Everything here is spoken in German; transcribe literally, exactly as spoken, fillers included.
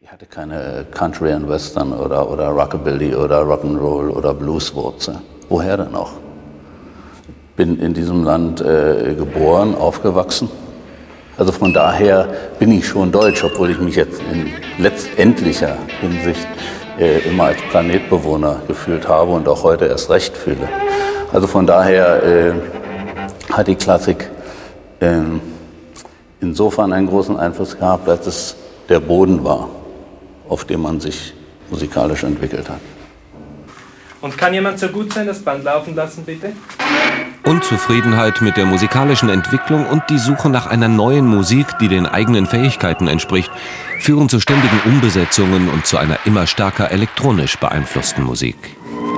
Ich hatte keine Country and Western oder, oder Rockabilly oder Rock'n'Roll oder Blueswurzel. Woher denn auch? Bin in diesem Land äh, geboren, aufgewachsen. Also von daher bin ich schon deutsch, obwohl ich mich jetzt in letztendlicher Hinsicht äh, immer als Planetbewohner gefühlt habe und auch heute erst recht fühle. Also von daher äh, hat die Klassik äh, insofern einen großen Einfluss gehabt, als es der Boden war, auf dem man sich musikalisch entwickelt hat. Und kann jemand so gut sein, das Band laufen lassen, bitte? Unzufriedenheit mit der musikalischen Entwicklung und die Suche nach einer neuen Musik, die den eigenen Fähigkeiten entspricht, führen zu ständigen Umbesetzungen und zu einer immer stärker elektronisch beeinflussten Musik.